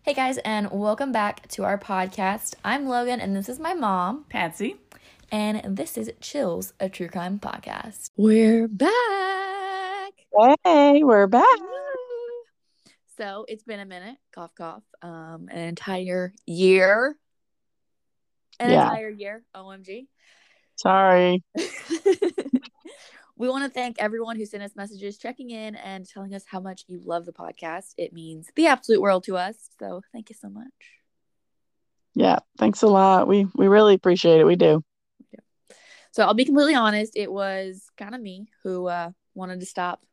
Hey guys, and welcome back to our podcast. I'm Logan, and this is my mom, Patsy. and this is Chills, a true crime podcast. We're back! Hey, we're back. Woo! So, it's been a minute, cough, cough, an entire year. OMG. Sorry. We want to thank everyone who sent us messages checking in and telling us how much you love the podcast. It means the absolute world to us. So thank you so much. Yeah, thanks a lot. We really appreciate it. We do. So I'll be completely honest. It was kind of me who wanted to stop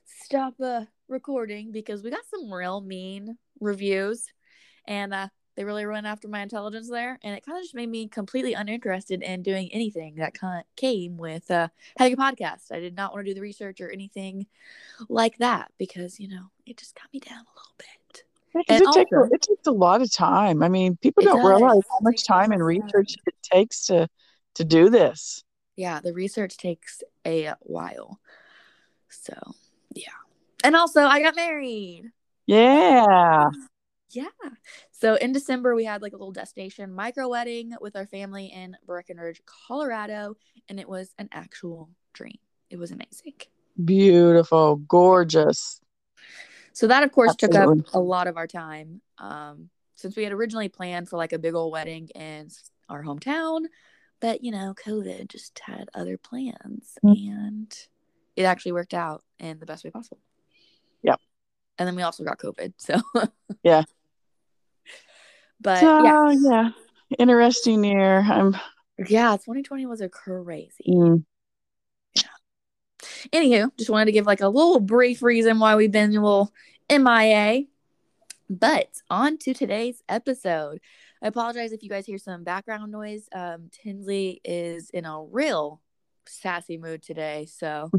recording because we got some real mean reviews, and they really went after my intelligence there, and it kind of just made me completely uninterested in doing anything that came with having a podcast. I did not want to do the research or anything like that because it just got me down a little bit. Because it takes a lot of time. I mean, people don't realize how much time and research it takes to do this. Yeah, the research takes a while. So, yeah. And also, I got married. Yeah. Yeah. So in December, we had like a little destination micro wedding with our family in Breckenridge, Colorado, and it was an actual dream. It was amazing. Beautiful, gorgeous. So that, of course, took up a lot of our time. Since we had originally planned for like a big old wedding in our hometown, but COVID just had other plans, and it actually worked out in the best way possible. Yep. And then we also got COVID, so yeah. But yeah, interesting year. 2020 was a crazy. Yeah. Anywho, just wanted to give like a little brief reason why we've been a little MIA. But on to today's episode. I apologize if you guys hear some background noise. Tinsley is in a real sassy mood today, so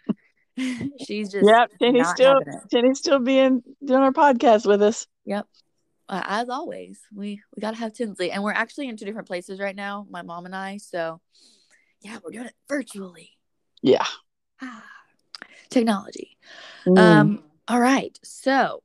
she's just Tinny's still doing our podcast with us. Yep. As always, we got to have Tinsley, and we're actually in two different places right now, my mom and I. So, yeah, we're doing it virtually. Yeah. Technology. All right. So,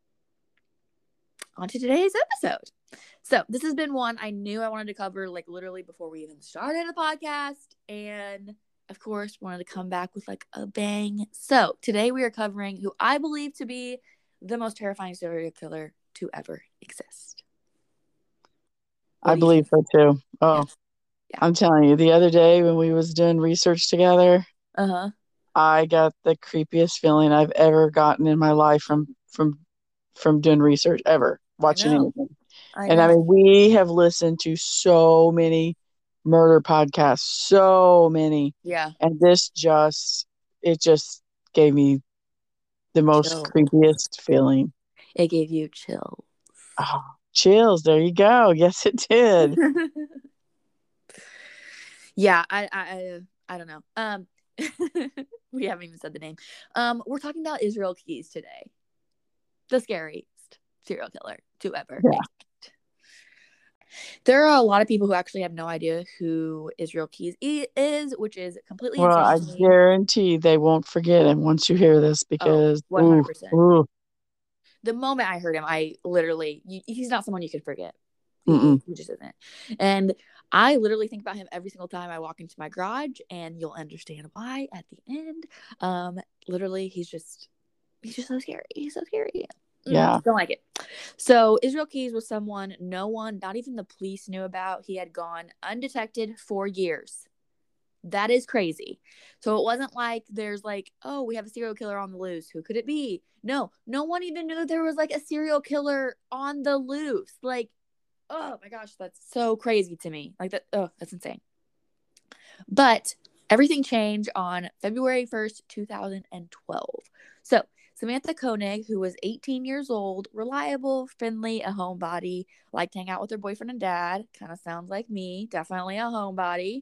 on to today's episode. So, this has been one I knew I wanted to cover like literally before we even started the podcast, and of course, wanted to come back with like a bang. So, today we are covering who I believe to be the most terrifying serial killer to ever exist. I believe so too. Oh, yeah. I'm telling you, the other day when we was doing research together, I got the creepiest feeling I've ever gotten in my life from doing research ever, watching anything. I mean, we have listened to so many murder podcasts, so many. Yeah. And it just gave me the most creepiest feeling. It gave you chills. Oh, chills. There you go. Yes, it did. Yeah, I don't know. We haven't even said the name. We're talking about Israel Keyes today. The scariest serial killer to ever exist. There are a lot of people who actually have no idea who Israel Keyes is, which is completely insane. Well, I guarantee they won't forget him once you hear this because 100%. The moment I heard him, I literally, he's not someone you can forget. He just isn't. And I literally think about him every single time I walk into my garage, and you'll understand why at the end. Literally, he's just so scary. He's so scary. Yeah. Don't like it. So Israel Keyes was someone no one, not even the police, knew about. He had gone undetected for years. That is crazy. So it wasn't like there's like, oh, we have a serial killer on the loose. Who could it be? No one even knew there was like a serial killer on the loose. Like, oh my gosh, that's so crazy to me. Like that. Oh, that's insane. But everything changed on February 1st, 2012. So Samantha Koenig, who was 18 years old, reliable, friendly, a homebody, liked to hang out with her boyfriend and dad. Kind of sounds like me. Definitely a homebody.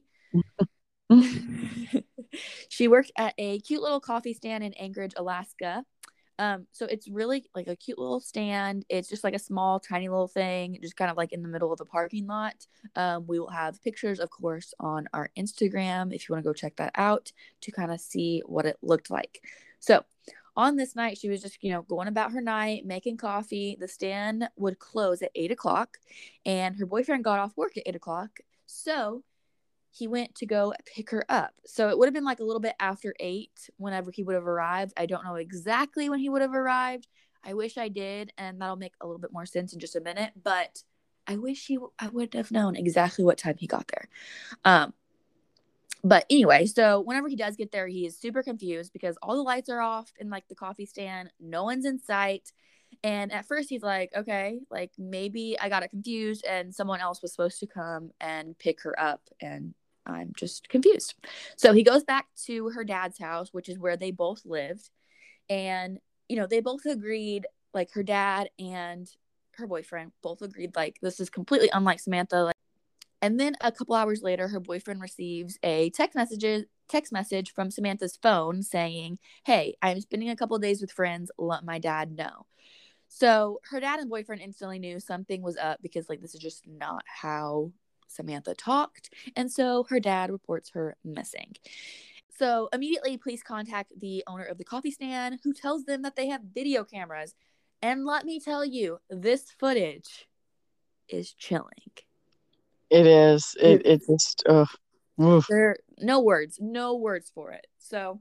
She worked at a cute little coffee stand in Anchorage, Alaska. So it's really like a cute little stand. It's just like a small, tiny little thing, just kind of like in the middle of the parking lot. We will have pictures, of course, on our Instagram if you want to go check that out to kind of see what it looked like. So On this night, she was just, going about her night, making coffee. The stand would close at 8 o'clock, and her boyfriend got off work at 8 o'clock. So he went to go pick her up. So it would have been like a little bit after 8 whenever he would have arrived. I don't know exactly when he would have arrived. I wish I did, and that'll make a little bit more sense in just a minute. But I wish I would have known exactly what time he got there. But anyway, so whenever he does get there, he is super confused because all the lights are off in like the coffee stand. No one's in sight. And at first he's like, okay, like maybe I got it confused and someone else was supposed to come and pick her up and I'm just confused. So he goes back to her dad's house, which is where they both lived. And, they both agreed, like her dad and her boyfriend both agreed, like this is completely unlike Samantha. And then a couple hours later, her boyfriend receives a text message from Samantha's phone saying, hey, I'm spending a couple of days with friends. Let my dad know. So her dad and boyfriend instantly knew something was up because like this is just not how Samantha talked. And so her dad reports her missing. So immediately police contact the owner of the coffee stand who tells them that they have video cameras. And let me tell you, this footage is chilling. It is. It just, there are no words for it. So,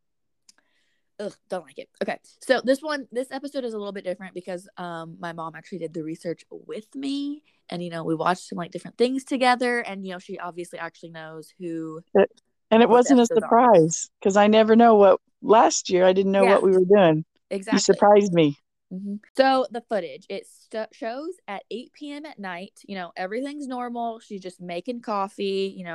don't like it. Okay. So this episode is a little bit different because my mom actually did the research with me and, we watched some like different things together and, she obviously actually knows who. And it wasn't a surprise because I never know what last year. I didn't know what we were doing. Exactly. You surprised me. Mm-hmm. So the footage, it shows at 8 p.m. at night. Everything's normal. She's just making coffee,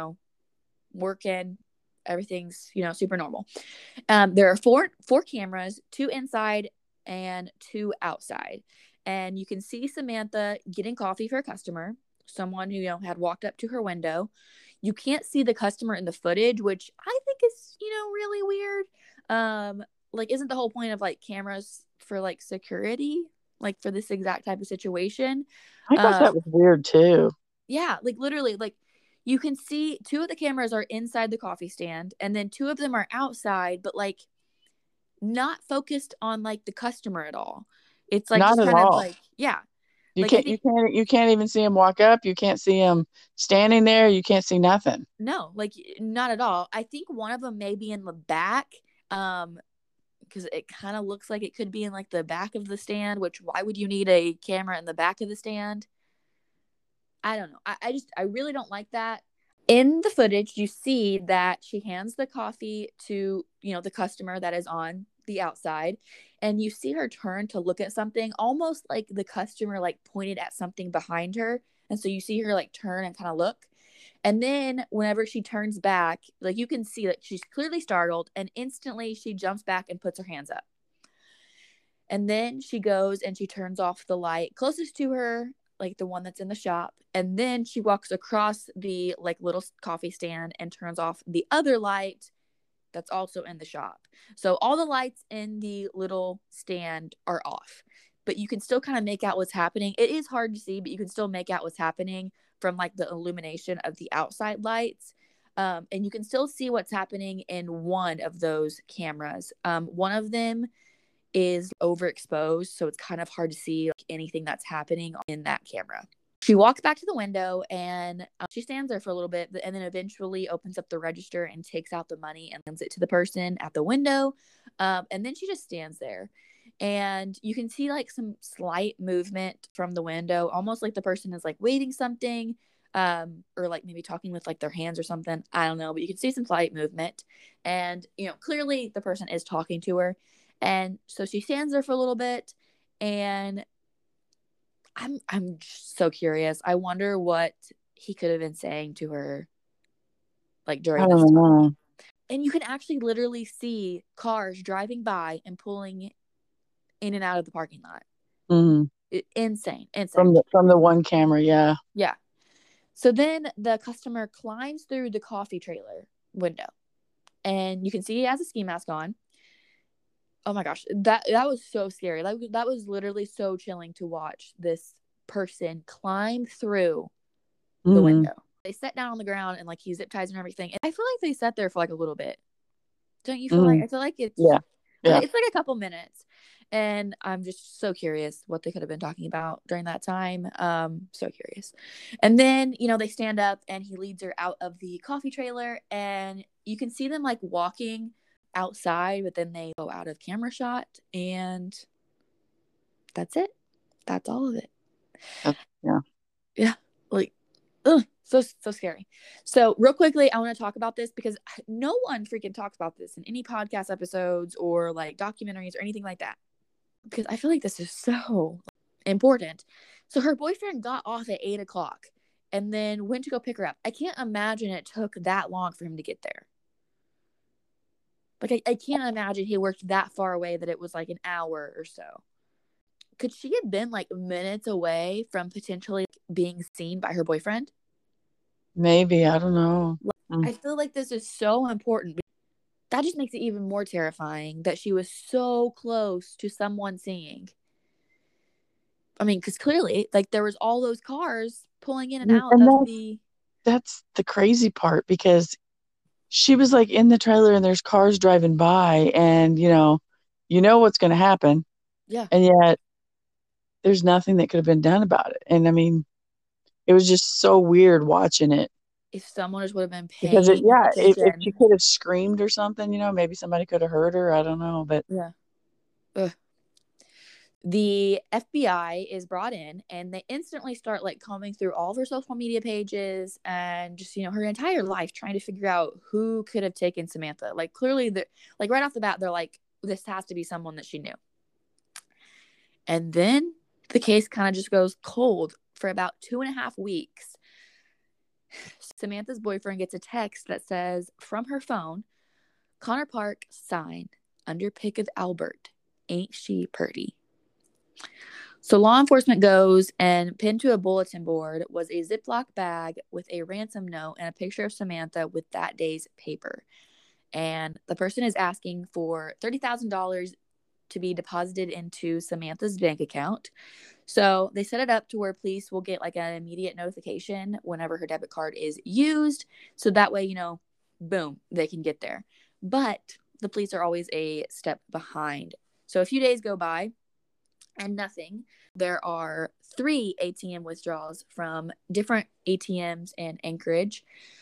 working. Everything's, super normal. There are four cameras, 2 inside and 2 outside. And you can see Samantha getting coffee for a customer, someone who, had walked up to her window. You can't see the customer in the footage, which I think is, really weird. Like, isn't the whole point of like cameras for like security, like for this exact type of situation? I thought that was weird too. Yeah, like literally, like you can see 2 of the cameras are inside the coffee stand and then 2 of them are outside, but like not focused on like the customer at all. It's like not just at kind all. of like, yeah. You can't even see him walk up. You can't see him standing there. You can't see nothing. No, like not at all. I think one of them may be in the back. Because it kind of looks like it could be in like the back of the stand, which why would you need a camera in the back of the stand? I don't know. I really don't like that. In the footage, you see that she hands the coffee to, the customer that is on the outside, and you see her turn to look at something, almost like the customer like pointed at something behind her. And so you see her like turn and kind of look. And then whenever she turns back, like you can see that she's clearly startled and instantly she jumps back and puts her hands up. And then she goes and she turns off the light closest to her, like the one that's in the shop. And then she walks across the like little coffee stand and turns off the other light that's also in the shop. So all the lights in the little stand are off, but you can still kind of make out what's happening. It is hard to see, but you can still make out what's happening from like the illumination of the outside lights. And you can still see what's happening in one of those cameras. One of them is overexposed, so it's kind of hard to see like, anything that's happening in that camera. She walks back to the window and she stands there for a little bit and then eventually opens up the register and takes out the money and hands it to the person at the window. And then she just stands there. And you can see like some slight movement from the window, almost like the person is like waiting something, or like maybe talking with like their hands or something. I don't know, but you can see some slight movement. And, clearly the person is talking to her. And so she stands there for a little bit and I'm so curious. I wonder what he could have been saying to her like during this time. And you can actually literally see cars driving by and pulling in and out of the parking lot. Mm-hmm. Insane. From the one camera, yeah. Yeah. So then the customer climbs through the coffee trailer window and you can see he has a ski mask on. Oh my gosh, that was so scary. That was literally so chilling to watch this person climb through the window. They sat down on the ground and like he zip ties and everything. And I feel like they sat there for like a little bit. Don't you feel like? I feel like it's Yeah. It's like a couple minutes. And I'm just so curious what they could have been talking about during that time. So curious. And then, they stand up and he leads her out of the coffee trailer, and you can see them like walking outside, but then they go out of camera shot, and that's it. That's all of it. Yeah. Yeah. Like, ugh, so scary. So real quickly, I want to talk about this because no one freaking talks about this in any podcast episodes or like documentaries or anything like that, because I feel like this is so important. So her boyfriend got off at 8:00 and then went to go pick her up. I can't imagine it took that long for him to get there. Like, I can't imagine he worked that far away that it was like an hour or so. Could she have been like minutes away from potentially being seen by her boyfriend? Maybe. I don't know. I feel like this is so important. That just makes it even more terrifying that she was so close to someone seeing. I mean, because clearly, like, there was all those cars pulling in and out of the... That's the crazy part, because she was like in the trailer and there's cars driving by, and you know what's going to happen. Yeah. And yet there's nothing that could have been done about it. And I mean, it was just so weird watching it. If someone would have been paying because attention. if she could have screamed or something, maybe somebody could have heard her. I don't know, but yeah. Ugh. The FBI is brought in, and they instantly start like combing through all of her social media pages and just her entire life, trying to figure out who could have taken Samantha. Like, clearly, like right off the bat, they're like, this has to be someone that she knew. And then the case kind of just goes cold for about 2.5 weeks. Samantha's boyfriend gets a text that says, from her phone, Connor Park sign under pic of Albert. Ain't she purty? So law enforcement goes, and pinned to a bulletin board was a Ziploc bag with a ransom note and a picture of Samantha with that day's paper. And the person is asking for $30,000 to be deposited into Samantha's bank account. So they set it up to where police will get like an immediate notification whenever her debit card is used. So that way, boom, they can get there. But the police are always a step behind. So a few days go by and nothing. There are 3 ATM withdrawals from different ATMs in Anchorage.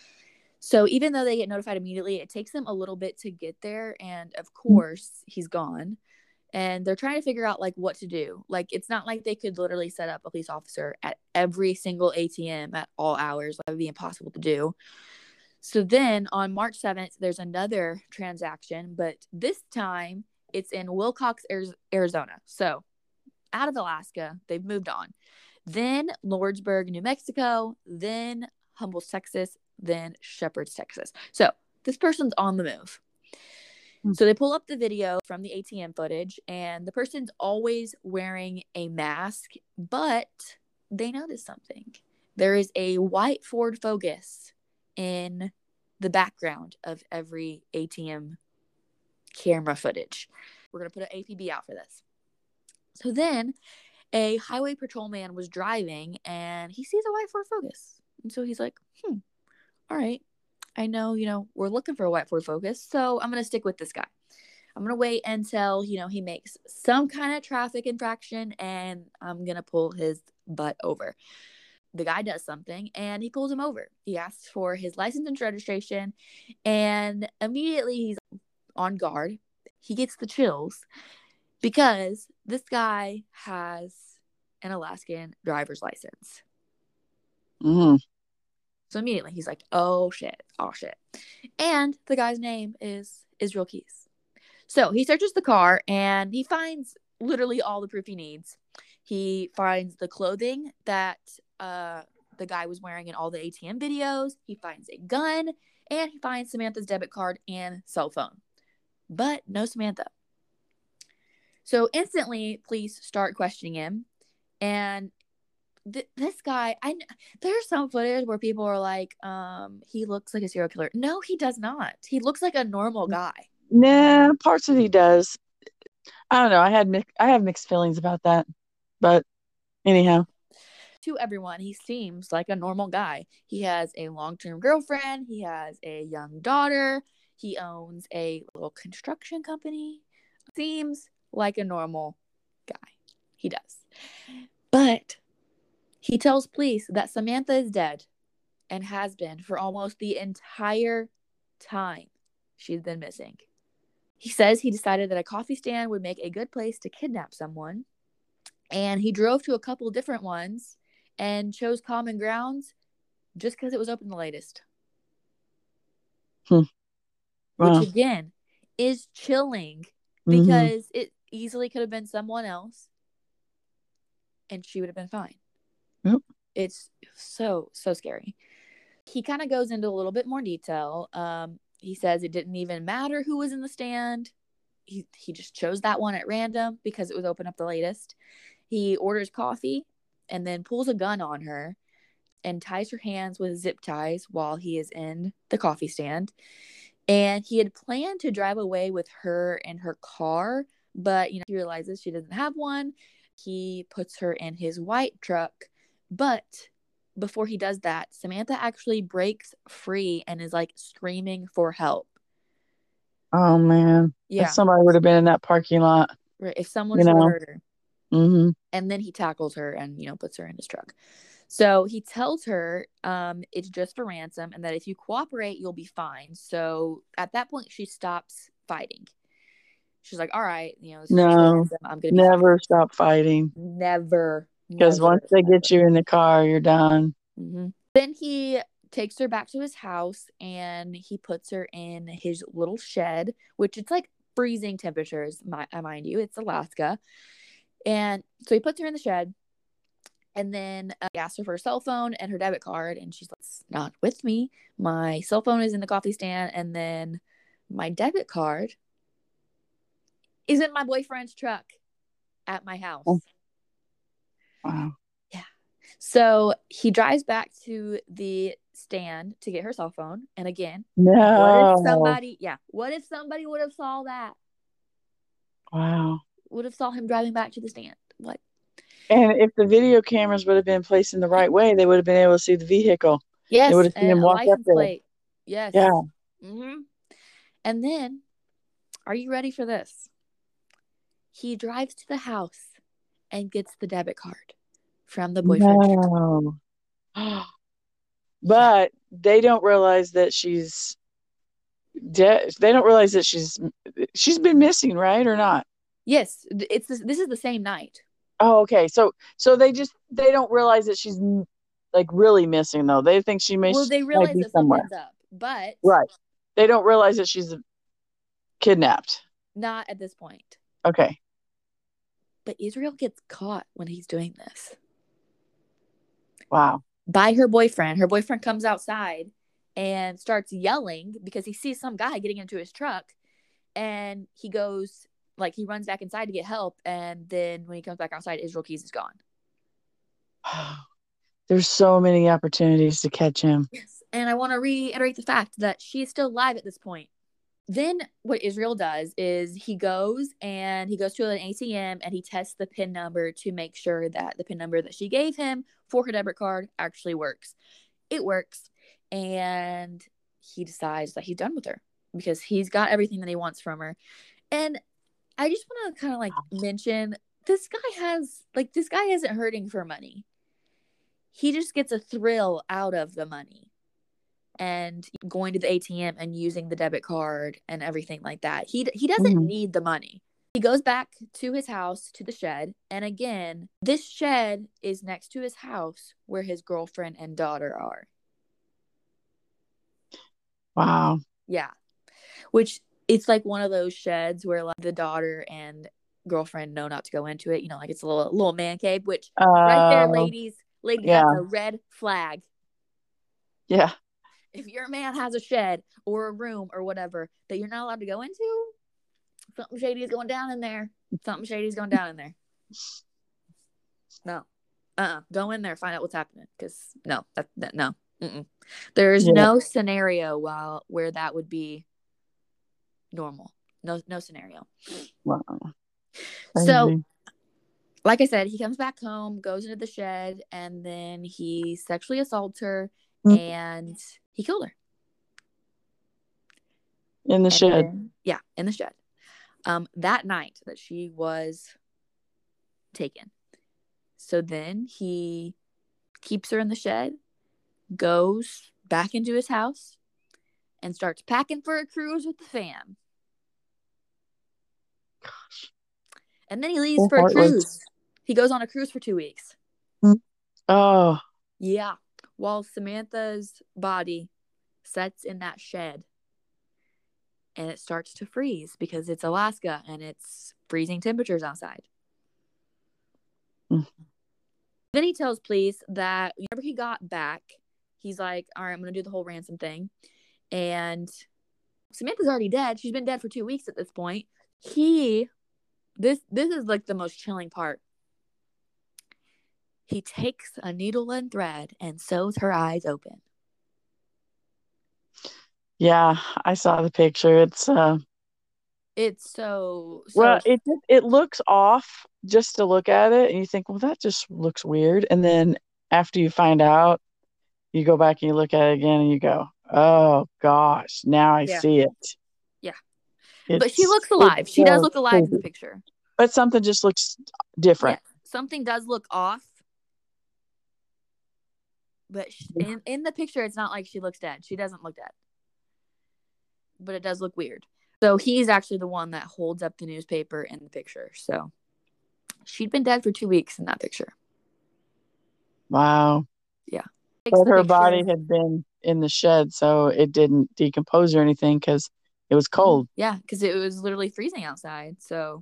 So even though they get notified immediately, it takes them a little bit to get there. And of course, he's gone. And they're trying to figure out like what to do. Like, it's not like they could literally set up a police officer at every single ATM at all hours. That would be impossible to do. So then on March 7th, there's another transaction, but this time it's in Wilcox, Arizona. So out of Alaska, they've moved on. Then Lordsburg, New Mexico, then Humboldt, Texas, then Shepherd, Texas. So this person's on the move. So they pull up the video from the ATM footage, and the person's always wearing a mask, but they notice something. There is a white Ford Focus in the background of every ATM camera footage. We're going to put an APB out for this. So then a highway patrolman was driving, and he sees a white Ford Focus. And so he's like, all right, I know, we're looking for a white Ford Focus, so I'm going to stick with this guy. I'm going to wait until, he makes some kind of traffic infraction, and I'm going to pull his butt over. The guy does something, and he pulls him over. He asks for his license and registration, and immediately he's on guard. He gets the chills because this guy has an Alaskan driver's license. Mm-hmm. So immediately he's like, oh shit. And the guy's name is Israel Keys. So he searches the car, and he finds literally all the proof he needs. He finds the clothing that the guy was wearing in all the ATM videos. He finds a gun, and he finds Samantha's debit card and cell phone. But no Samantha. So instantly, police start questioning him. And this guy, there's some footage where people are like, he looks like a serial killer. No, he does not. He looks like a normal guy. Nah, parts of he does. I don't know. I have mixed feelings about that, but anyhow. To everyone, he seems like a normal guy. He has a long-term girlfriend. He has a young daughter. He owns a little construction company. seems like a normal guy. He does. But he tells police that Samantha is dead and has been for almost the entire time she's been missing. He says he decided that a coffee stand would make a good place to kidnap someone, and he drove to a couple different ones and chose Common Grounds just because it was open the latest. Wow. Which, again, is chilling because it easily could have been someone else and she would have been fine. Yep. It's so scary. He kind of goes into a little bit more detail. He says it didn't even matter who was in the stand. He just chose that one at random because it was open up the latest. He orders coffee and then pulls a gun on her and ties her hands with zip ties while he is in the coffee stand. And he had planned to drive away with her in her car, but he realizes she doesn't have one. He puts her in his white truck, but before he does that, Samantha actually breaks free and is like screaming for help. Oh man. Yeah. If somebody would have been in that parking lot. Right. If someone should have heard her. Mm-hmm. And then he tackles her and, puts her in his truck. So he tells her it's just for ransom and that if you cooperate, you'll be fine. So at that point, she stops fighting. She's like, all right, no, I'm going to never stop fighting. Never. Because once they get you in the car, you're done. Mm-hmm. Then he takes her back to his house and he puts her in his little shed, which it's like freezing temperatures, mind you. It's Alaska. And so he puts her in the shed and then he asks her for her cell phone and her debit card. And she's like, it's not with me. My cell phone is in the coffee stand. And then my debit card is in my boyfriend's truck at my house. Oh. Wow. Yeah. So he drives back to the stand to get her cell phone. And again, what if somebody would have saw that? Wow. Would have saw him driving back to the stand. What? And if the video cameras would have been placed in the right way, they would have been able to see the vehicle. Yes. They would have seen him walk up there. Plate. Yes. Yeah. Mm-hmm. And then, are you ready for this? He drives to the house and gets the debit card from the boyfriend. No. But they don't realize that she's dead. They don't realize that she's been missing, right, or not? Yes, this is the same night. Oh, okay. So they don't realize that she's like really missing though. They think she may. Well, they realize that something's up, but right. They don't realize that she's kidnapped. Not at this point. Okay. But Israel gets caught when he's doing this. Wow. By her boyfriend. Her boyfriend comes outside and starts yelling because he sees some guy getting into his truck. And he goes, he runs back inside to get help. And then when he comes back outside, Israel Keys is gone. There's so many opportunities to catch him. Yes. And I want to reiterate the fact that she is still alive at this point. Then what Israel does is he goes to an ATM and he tests the PIN number to make sure that the PIN number that she gave him for her debit card actually works. It works. And he decides that he's done with her because he's got everything that he wants from her. And I just want to kind of mention this guy isn't hurting for money. He just gets a thrill out of the money. And going to the ATM and using the debit card and everything like that. He doesn't need the money. He goes back to his house, to the shed. And again, this shed is next to his house where his girlfriend and daughter are. Wow. Yeah. Which it's like one of those sheds where the daughter and girlfriend know not to go into it. It's a little man cave, which right there, ladies, that's a red flag. Yeah. If your man has a shed or a room or whatever that you're not allowed to go into, something shady is going down in there. No. Go in there, find out what's happening. Because no, no. There's no scenario where that would be normal. No scenario. Wow. So, like I said, he comes back home, goes into the shed, and then he sexually assaults her and he killed her. In the shed. In the shed. that night that she was taken. So then he keeps her in the shed, goes back into his house, and starts packing for a cruise with the fam. Gosh. And then he leaves for a cruise. He goes on a cruise for 2 weeks. Oh. Yeah. While Samantha's body sets in that shed. And it starts to freeze because it's Alaska and it's freezing temperatures outside. Then he tells police that whenever he got back, he's like, all right, I'm going to do the whole ransom thing. And Samantha's already dead. She's been dead for 2 weeks at this point. This is like the most chilling part. He takes a needle and thread and sews her eyes open. Yeah, I saw the picture. It's so well, it looks off just to look at it, and you think, well, that just looks weird. And then after you find out, you go back and you look at it again, and you go, oh gosh, now I see it. Yeah, but she looks alive. She does look alive in the picture. But something just looks different. Yeah, something does look off. But in the picture, it's not like she looks dead. She doesn't look dead. But it does look weird. So he's actually the one that holds up the newspaper in the picture. So she'd been dead for 2 weeks in that picture. Wow. Yeah. But her body had been in the shed, so it didn't decompose or anything because it was cold. Yeah, because it was literally freezing outside. So,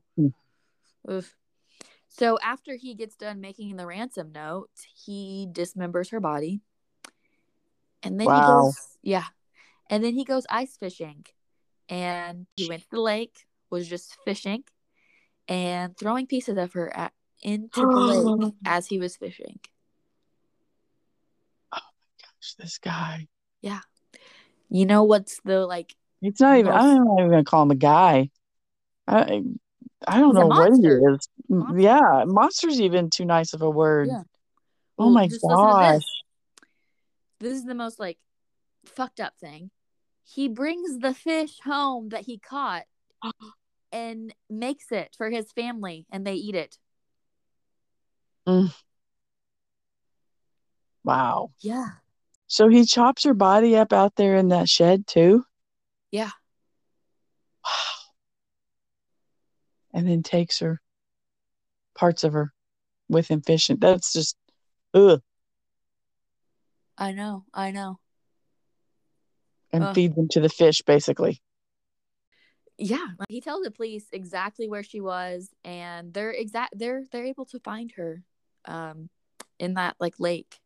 So after he gets done making the ransom note, he dismembers her body. And then and then he goes ice fishing. And he went to the lake, was just fishing, and throwing pieces of her into the lake as he was fishing. Oh my gosh, this guy. Yeah. You know what's the It's not even. I'm not even gonna call him a guy. I don't know what he is. Monster. Yeah, monster's even too nice of a word. Yeah. Well, oh my gosh. This is the most fucked up thing. He brings the fish home that he caught and makes it for his family, and they eat it. Wow. Yeah. So he chops her body up out there in that shed too? Yeah. Wow. And then takes her, parts of her, with him fishing. That's just, ugh. I know. And feeds them to the fish, basically. Yeah, he tells the police exactly where she was, and they're able to find her, in that lake.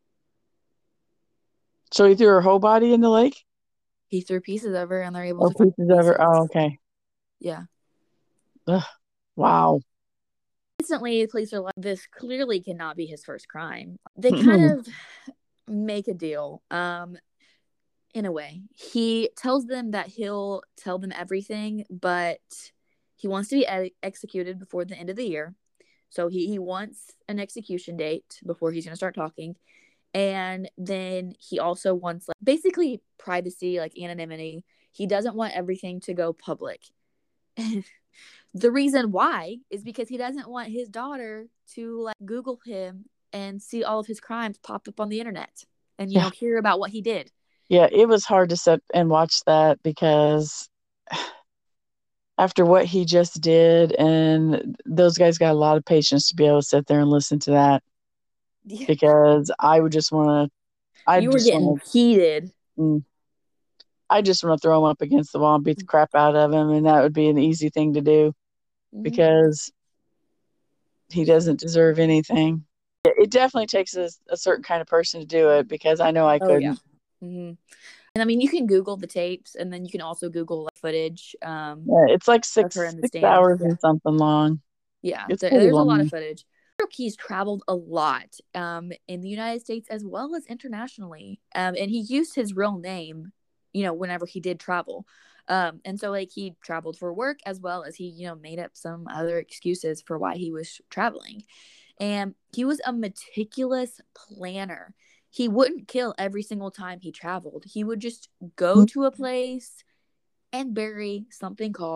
So he threw her whole body in the lake? He threw pieces of her, and they're able to find pieces of her. Oh, okay. Yeah. Ugh. Wow. Instantly, the police are like, this clearly cannot be his first crime. They kind of make a deal. In a way, he tells them that he'll tell them everything, but he wants to be executed before the end of the year. So he wants an execution date before he's going to start talking. And then he also wants basically privacy, anonymity. He doesn't want everything to go public. The reason why is because he doesn't want his daughter to Google him and see all of his crimes pop up on the internet and hear about what he did. Yeah, it was hard to sit and watch that because after what he just did, and those guys got a lot of patience to be able to sit there and listen to that. Yeah. Because I would just want to. You were getting heated. I just want to throw him up against the wall and beat the crap out of him, and that would be an easy thing to do because he doesn't deserve anything. It definitely takes a certain kind of person to do it because I know I couldn't. Yeah. Mm-hmm. And I mean, you can Google the tapes, and then you can also Google footage. Yeah, it's like 6 hours and something long. Yeah, there's a lot of footage. He's traveled a lot in the United States as well as internationally, and he used his real name, whenever he did travel. And so he traveled for work as well as he made up some other excuses for why he was traveling. And he was a meticulous planner. He wouldn't kill every single time he traveled. He would just go to a place and bury something called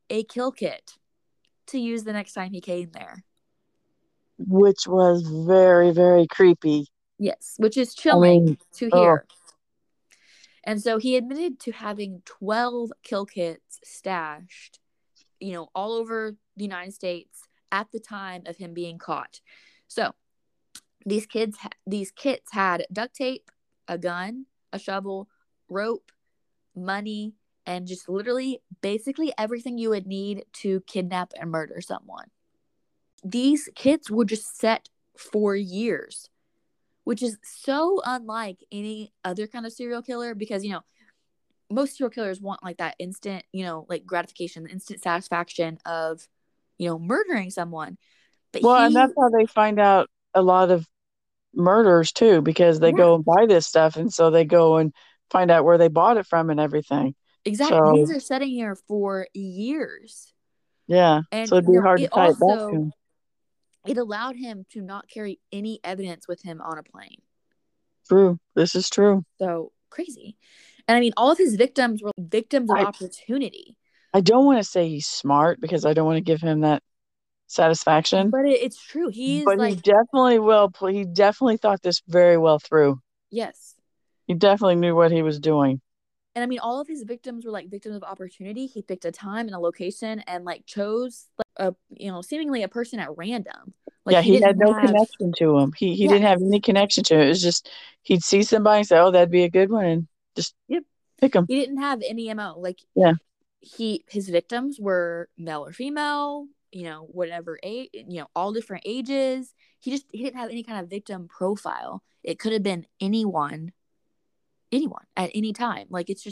a kill kit to use the next time he came there. Which was very, very creepy. Yes, which is chilling to hear. And so he admitted to having 12 kill kits stashed, all over the United States at the time of him being caught. So these kits had duct tape, a gun, a shovel, rope, money, and just literally basically everything you would need to kidnap and murder someone. These kits were just set for years, which is so unlike any other kind of serial killer because, most serial killers want like that instant, like gratification, the instant satisfaction of, murdering someone. But and that's how they find out a lot of murders too, because they go and buy this stuff, and so they go and find out where they bought it from and everything. Exactly. So, these are sitting here for years. Yeah. And so it'd be hard to tie it back to him. It allowed him to not carry any evidence with him on a plane. True. This is true. So crazy. And I mean, all of his victims were victims of opportunity. I don't want to say he's smart because I don't want to give him that satisfaction. But it's true. He definitely thought this very well through. Yes. He definitely knew what he was doing. And I mean, all of his victims were like victims of opportunity. He picked a time and a location and like chose seemingly a person at random. Like, he had no connection to him. He didn't have any connection to it. It was just he'd see somebody and say, "Oh, that'd be a good one," and just pick them. He didn't have any MO. Like, his victims were male or female, whatever age, all different ages. He didn't have any kind of victim profile. It could have been anyone at any time. Like, it's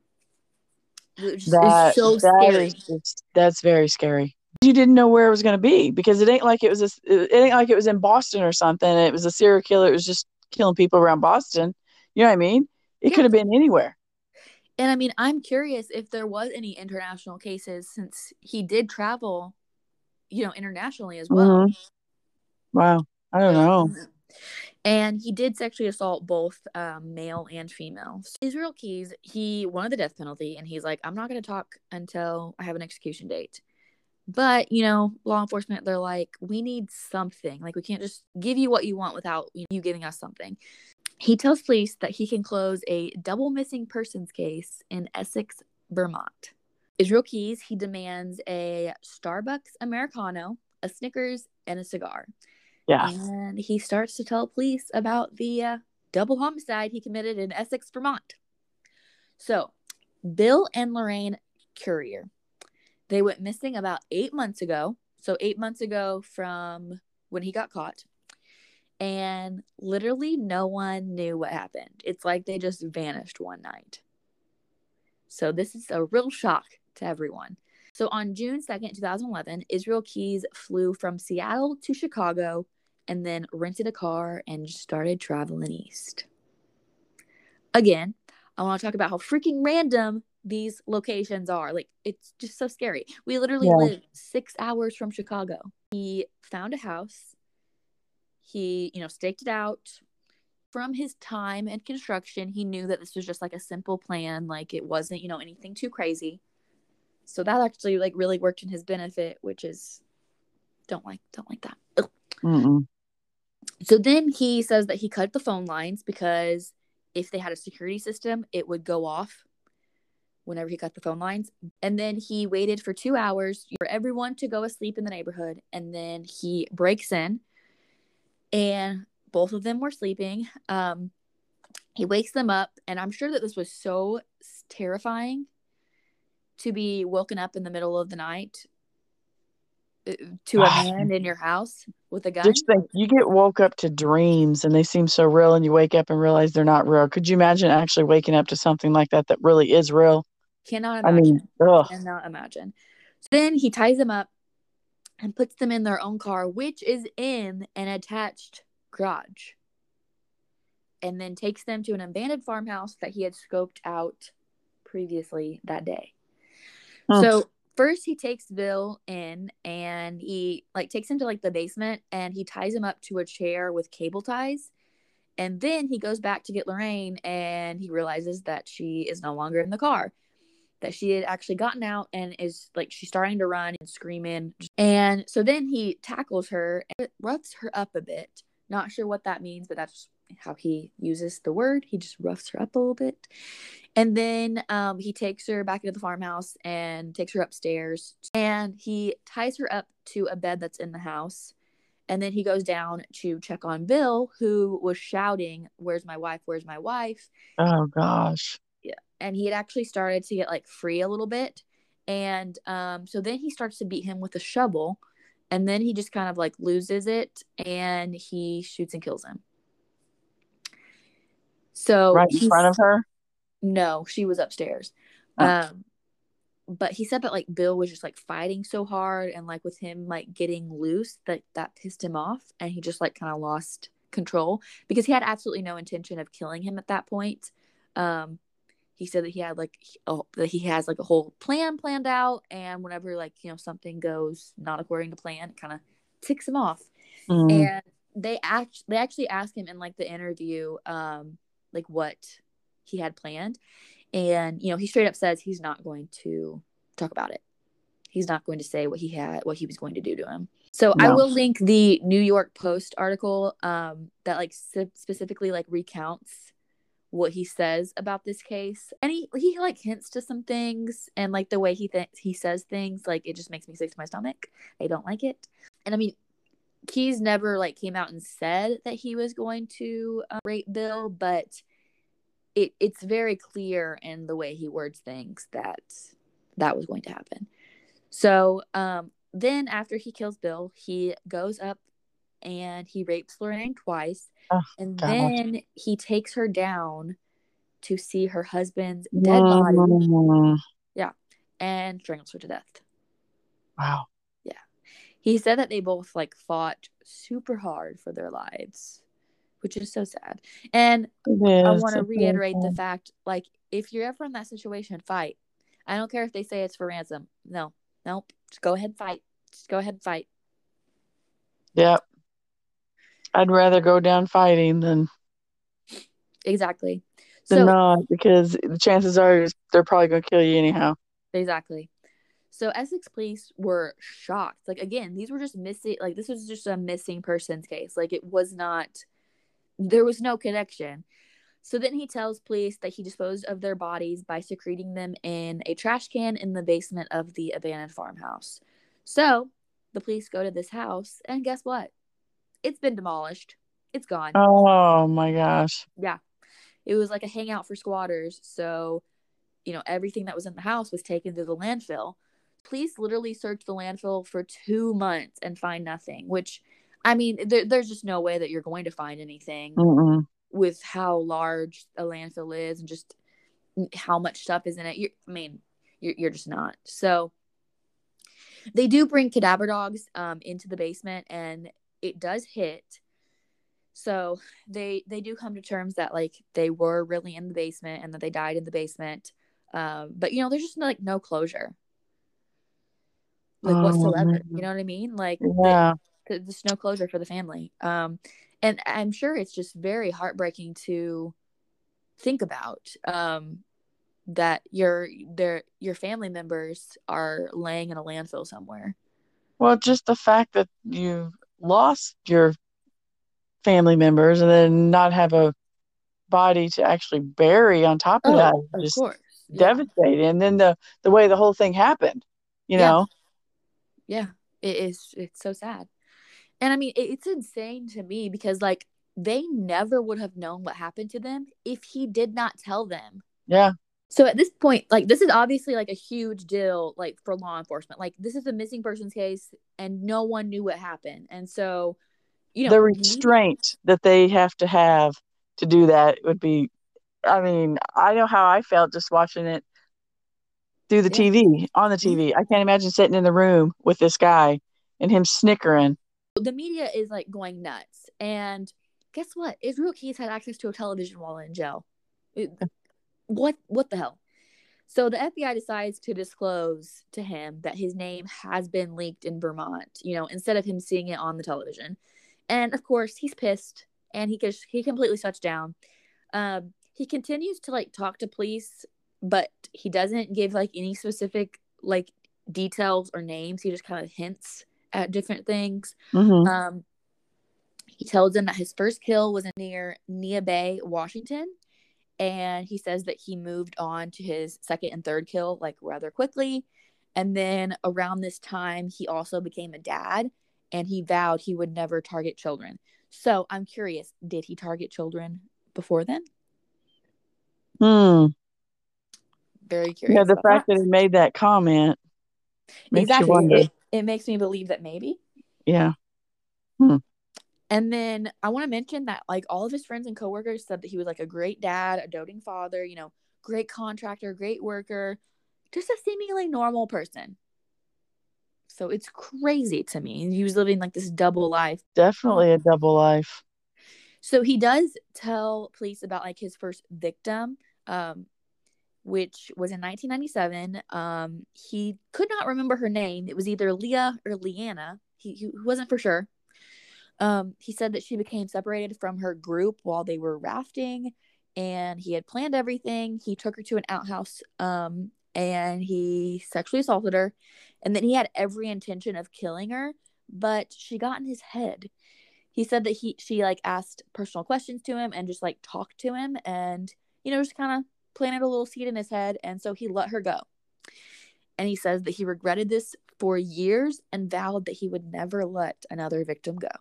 so scary. That's very scary. You didn't know where it was going to be because it ain't like it was in Boston or something. It was a serial killer. It was just killing people around Boston. You know what I mean? It could have been anywhere. And I mean, I'm curious if there was any international cases since he did travel, internationally as well. Mm-hmm. Wow. I don't know. And he did sexually assault both male and female. Israel Keyes, he wanted the death penalty, and he's like, I'm not going to talk until I have an execution date. But, law enforcement, they're like, we need something. Like, we can't just give you what you want without you giving us something. He tells police that he can close a double missing persons case in Essex, Vermont. Israel Keyes, he demands a Starbucks Americano, a Snickers, and a cigar. Yeah. And he starts to tell police about the double homicide he committed in Essex, Vermont. So, Bill and Lorraine Currier, they went missing about 8 months ago. So 8 months ago from when he got caught. And literally no one knew what happened. It's like they just vanished one night. So this is a real shock to everyone. So on June 2nd, 2011, Israel Keyes flew from Seattle to Chicago and then rented a car and just started traveling east. Again, I want to talk about how freaking random these locations are. Like, it's just so scary. We literally live 6 hours from Chicago. He found a house. He, staked it out. From his time and construction, he knew that this was just like a simple plan. Like, it wasn't, anything too crazy. So that actually like really worked in his benefit, which is don't like that. So then he says that he cut the phone lines because if they had a security system, it would go off whenever he cut the phone lines. And then he waited for 2 hours for everyone to go asleep in the neighborhood. And then he breaks in and both of them were sleeping. He wakes them up, and I'm sure that this was so terrifying to be woken up in the middle of the night to a man in your house with a gun. Just think, you get woke up to dreams and they seem so real, and you wake up and realize they're not real. Could you imagine actually waking up to something like that really is real? Cannot imagine. Cannot imagine. So then he ties them up and puts them in their own car, which is in an attached garage, and then takes them to an abandoned farmhouse that he had scoped out previously that day. So first he takes Bill in and he takes him to the basement, and he ties him up to a chair with cable ties. And then he goes back to get Lorraine, and he realizes that she is no longer in the car. that she had actually gotten out and is like, she's starting to run and screaming. And so then he tackles her and roughs her up a bit. Not sure what that means, but that's how he uses the word. He just roughs her up a little bit. And then he takes her back into the farmhouse and takes her upstairs. And he ties her up to a bed that's in the house. And then he goes down to check on Bill, who was shouting, "Where's my wife? Where's my wife?" Oh, gosh. Yeah. And he had actually started to get like free a little bit. And so then he starts to beat him with a shovel. And then he just kind of like loses it and he shoots and kills him. So right in front of her? No, she was upstairs. Oh. But he said that like Bill was just like fighting so hard, and like with him like getting loose, that pissed him off, and he just like kind of lost control because he had absolutely no intention of killing him at that point. He said that he had like that he has like a whole plan planned out, and whenever like something goes not according to plan, it kind of ticks him off. And they actually asked him in like the interview like what he had planned, and he straight up says he's not going to talk about it. He's not going to say what he was going to do to him. So no. I will link the New York Post article that like specifically like recounts what he says about this case, and he like hints to some things, and like the way he says things, like it just makes me sick to my stomach. I don't like it. And I mean, Keyes never like came out and said that he was going to rape Bill, but it's very clear in the way he words things that was going to happen. So then after he kills Bill, he goes up and he rapes Lorraine twice. Oh, and gosh. Then he takes her down to see her husband's dead body. Yeah. And strangles her to death. Wow. Yeah. He said that they both like fought super hard for their lives, which is so sad. And I want to reiterate the fact, like, if you're ever in that situation, fight. I don't care if they say it's for ransom. Nope. Just go ahead and fight. Yep. I'd rather go down fighting than exactly. Than not, because the chances are they're probably going to kill you anyhow. Exactly. So Essex police were shocked. Like, again, these were just missing. Like, this was just a missing persons case. Like, it was not. There was no connection. So then he tells police that he disposed of their bodies by secreting them in a trash can in the basement of the abandoned farmhouse. So the police go to this house, and guess what? It's been demolished. It's gone. Oh, my gosh. Yeah. It was like a hangout for squatters. So, everything that was in the house was taken to the landfill. Police literally searched the landfill for 2 months and find nothing, which, I mean, there's just no way that you're going to find anything. Mm-mm. With how large a landfill is and just how much stuff is in it. You're just not. So they do bring cadaver dogs into the basement, and it does hit. So they do come to terms that like they were really in the basement and that they died in the basement. But there's just like no closure. Like whatsoever. You know what I mean? Like yeah. There's no closure for the family. And I'm sure it's just very heartbreaking to think about that your family members are laying in a landfill somewhere. Well, just the fact that you lost your family members and then not have a body to actually bury on top of that, of course, devastating. And then the way the whole thing happened, you know. Yeah, it's so sad. And I mean, it's insane to me because like they never would have known what happened to them if he did not tell them. Yeah. So at this point, like this is obviously like a huge deal, like for law enforcement. Like this is a missing persons case, and no one knew what happened. And so, the restraint that they have to do that would be. I mean, I know how I felt just watching it through the TV, on the TV. I can't imagine sitting in the room with this guy and him snickering. The media is like going nuts. And guess what? Israel Keyes had access to a television while in jail. What the hell? So the FBI decides to disclose to him that his name has been leaked in Vermont, instead of him seeing it on the television. And of course, he's pissed and he completely shuts down. He continues to like talk to police but he doesn't give like any specific like details or names. He just kind of hints at different things. He tells them that his first kill was near Nia Bay, Washington, and he says that he moved on to his second and third kill like rather quickly. And then around this time, he also became a dad, and he vowed he would never target children. So I'm curious, did he target children before then? Very curious. Yeah, the fact that he made that comment makes you wonder. It makes me believe that maybe. Yeah. And then I want to mention that like all of his friends and coworkers said that he was like a great dad, a doting father, you know, great contractor, great worker, just a seemingly normal person. So it's crazy to me. He was living like this double life. Definitely a double life. So he does tell police about like his first victim, which was in 1997. He could not remember her name. It was either Leah or Leanna. He wasn't for sure. He said that she became separated from her group while they were rafting, and he had planned everything. He took her to an outhouse, and he sexually assaulted her, and then he had every intention of killing her, but she got in his head. He said that she like asked personal questions to him and just like talked to him, and you know, just kind of planted a little seed in his head, and so he let her go. And he says that he regretted this for years and vowed that he would never let another victim go.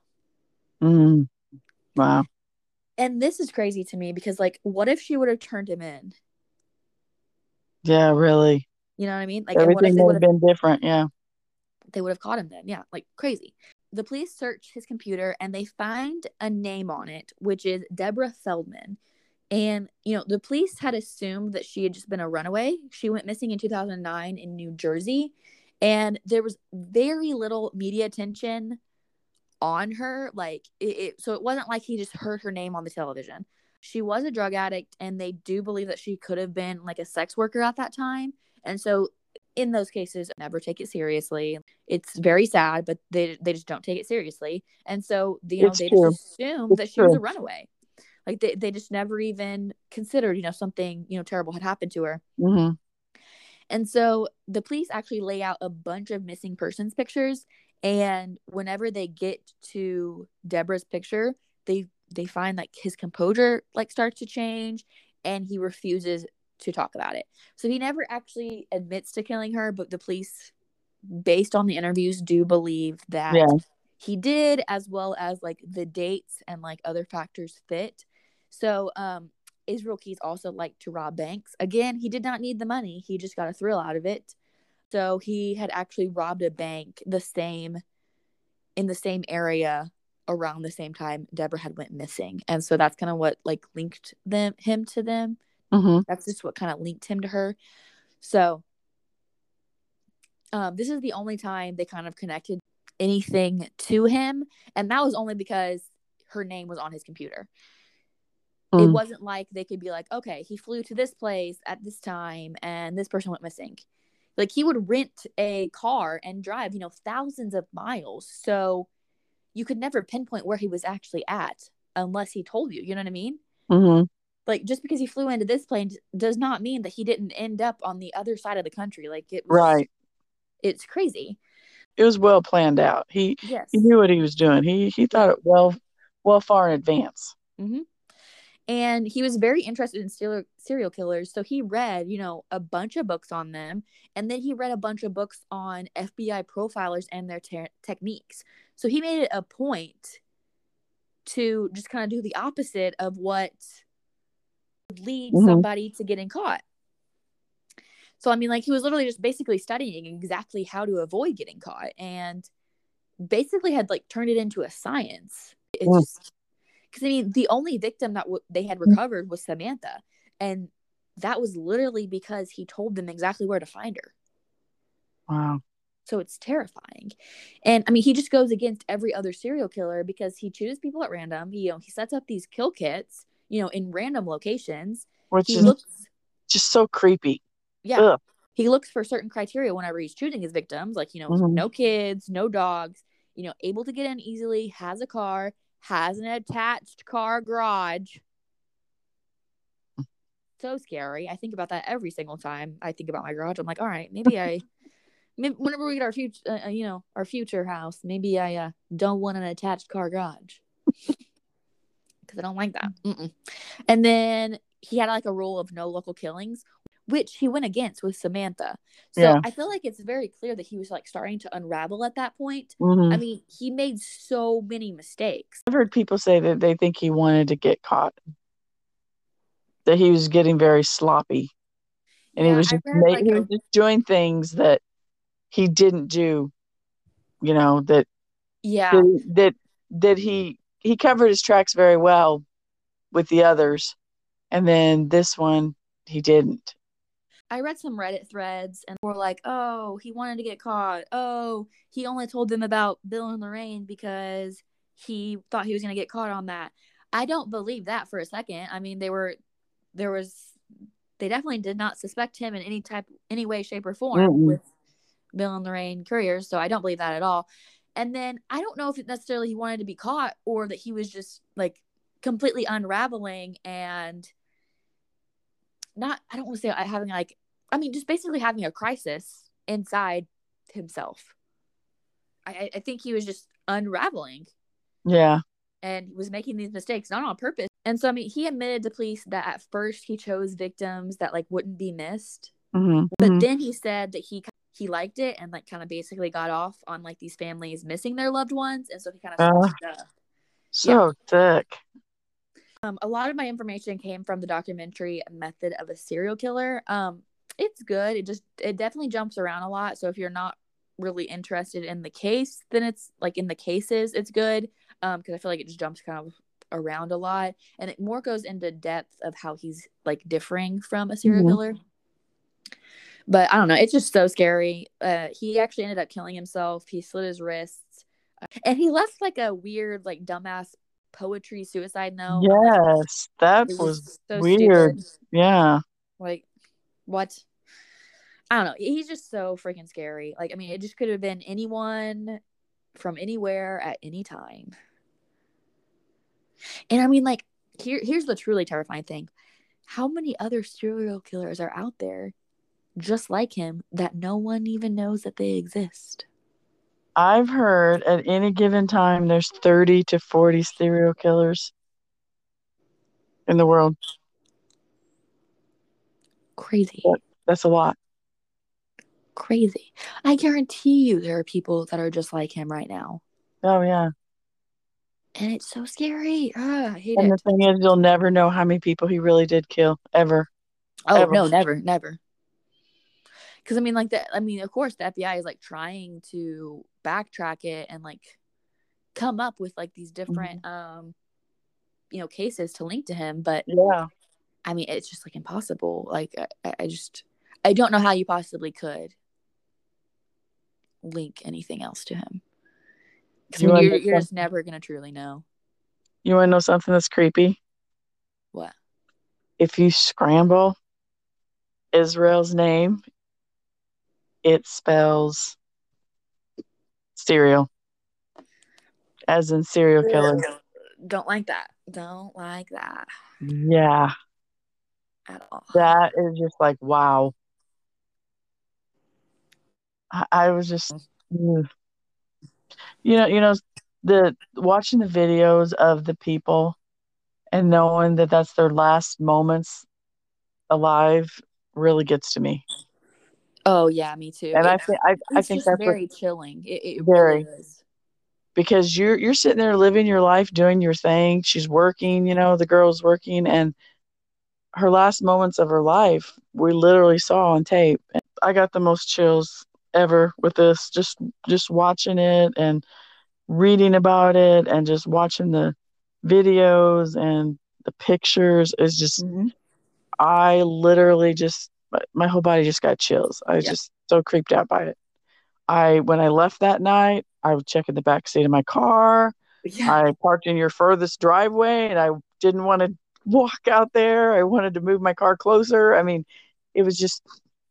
Wow. And this is crazy to me because, like, what if she would have turned him in? Yeah, really. You know what I mean? Like, everything would have been different. Yeah. They would have caught him then. Yeah, like crazy. The police search his computer and they find a name on it, which is Deborah Feldman. And, you know, the police had assumed that she had just been a runaway. She went missing in 2009 in New Jersey. And there was very little media attention on her. Like, so it wasn't like he just heard her name on the television. She was a drug addict, and they do believe that she could have been like a sex worker at that time. And so in those cases, never take it seriously. It's very sad, but they just don't take it seriously. And so, you know, they just assumed that she was a runaway. Like they just never even considered, you know, something, you know, terrible had happened to her. And so the police actually lay out a bunch of missing persons pictures. And whenever they get to Deborah's picture, they find like his composure like starts to change, and he refuses to talk about it. So he never actually admits to killing her, but the police, based on the interviews, do believe that he did, as well as like the dates and like other factors fit. So Israel Keyes also liked to rob banks. Again, he did not need the money. He just got a thrill out of it. So he had actually robbed a bank in the same area around the same time Deborah had went missing. And so that's kind of what like linked him to them. That's just what kind of linked him to her. So this is the only time they kind of connected anything to him. And that was only because her name was on his computer. It wasn't like they could be like, okay, he flew to this place at this time and this person went missing. Like, he would rent a car and drive, you know, thousands of miles. So you could never pinpoint where he was actually at unless he told you. You know what I mean? Like, just because he flew into this plane does not mean that he didn't end up on the other side of the country. Like, it was It's crazy. It was well planned out. He knew what he was doing. He thought it well far in advance. And he was very interested in serial killers. So he read, you know, a bunch of books on them. And then he read a bunch of books on FBI profilers and their techniques. So he made it a point to just kind of do the opposite of what would lead somebody to getting caught. So, I mean, like, he was literally just basically studying exactly how to avoid getting caught, and basically had like turned it into a science. It's just, because I mean, the only victim that they had recovered was Samantha, and that was literally because he told them exactly where to find her. Wow. So it's terrifying. And I mean, he just goes against every other serial killer because he chooses people at random. He sets up these kill kits, you know, in random locations. Which is just so creepy. Yeah. Ugh. He looks for certain criteria whenever he's choosing his victims, like, you know, no kids, no dogs, you know, able to get in easily, has a car, has an attached car garage. so scary. I think about that every single time I think about my garage. I'm like, all right, maybe whenever we get our future, our future house, maybe I don't want an attached car garage because I don't like that. Mm-mm. And then he had like a rule of no local killings, which he went against with Samantha. So I feel like it's very clear that he was like starting to unravel at that point. I mean, he made so many mistakes. I've heard people say that they think he wanted to get caught, that he was getting very sloppy, and he was just doing things that he didn't do. That he covered his tracks very well with the others, and then this one he didn't. I read some Reddit threads and were like, oh, he wanted to get caught. Oh, he only told them about Bill and Lorraine because he thought he was going to get caught on that. I don't believe that for a second. I mean, they definitely did not suspect him in any way, shape, or form with Bill and Lorraine couriers. So I don't believe that at all. And then I don't know if necessarily he wanted to be caught or that he was just like completely unraveling and I don't want to say having just basically having a crisis inside himself. I think he was just unraveling. Yeah. And was making these mistakes, not on purpose. And so, I mean, he admitted to police that at first he chose victims that like wouldn't be missed. But then he said that he liked it and like kind of basically got off on like these families missing their loved ones. And so he kind of switched up. So sick. A lot of my information came from the documentary Method of a Serial Killer. It's good. It definitely jumps around a lot. So if you're not really interested in the case, then it's like in the cases, it's good. Because I feel like it just jumps kind of around a lot. And it more goes into depth of how he's like differing from a serial killer. But I don't know. It's just so scary. He actually ended up killing himself. He slit his wrists. And he left like a weird, like dumbass poetry suicide note. Yes, that was so weird. Stupid. Yeah. Like, what? I don't know. He's just so freaking scary. Like, I mean, it just could have been anyone from anywhere at any time. And I mean, like, here's the truly terrifying thing. How many other serial killers are out there just like him that no one even knows that they exist? I've heard at any given time there's 30 to 40 serial killers in the world. Crazy. That's a lot. Crazy. I guarantee you there are people that are just like him right now. Oh, yeah. And it's so scary. I hate it. And the thing is, you'll never know how many people he really did kill, ever. Oh, ever. No, never. Because, I mean, of course, the FBI is, like, trying to backtrack it and, like, come up with, like, these different, cases to link to him. But, yeah, I mean, it's just, like, impossible. Like, I don't know how you possibly could link anything else to him. Because you're just never going to truly know. You want to know something that's creepy? What? If you scramble Israel's name, it spells serial, as in serial killer. Don't like that. Yeah. At all. That is just like, wow. I was just, the watching the videos of the people and knowing that that's their last moments alive really gets to me. Oh yeah, me too. And I think that's very chilling. It very really is. Because you're sitting there living your life, doing your thing. She's working, the girl's working, and her last moments of her life we literally saw on tape. And I got the most chills ever with this, just watching it and reading about it and just watching the videos and the pictures is just I literally just my whole body just got chills. I was just so creeped out by it. When I left that night, I was checking the back seat of my car. Yeah. I parked in your furthest driveway and I didn't want to walk out there. I wanted to move my car closer. I mean, it just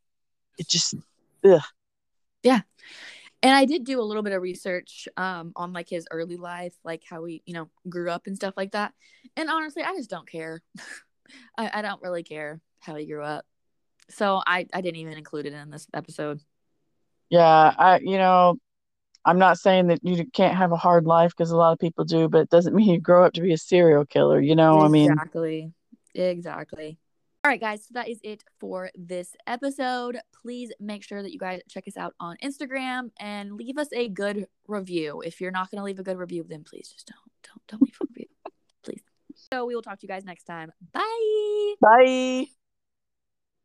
ugh. Yeah. And I did do a little bit of research on like his early life, like how he, grew up and stuff like that. And honestly, I just don't care. I don't really care. how he grew up. So I didn't even include it in this episode. Yeah, I'm not saying that you can't have a hard life, because a lot of people do, but it doesn't mean you grow up to be a serial killer, Exactly. Exactly. All right, guys. So that is it for this episode. Please make sure that you guys check us out on Instagram and leave us a good review. If you're not going to leave a good review, then please just don't leave a review. Please. So we will talk to you guys next time. Bye. Bye.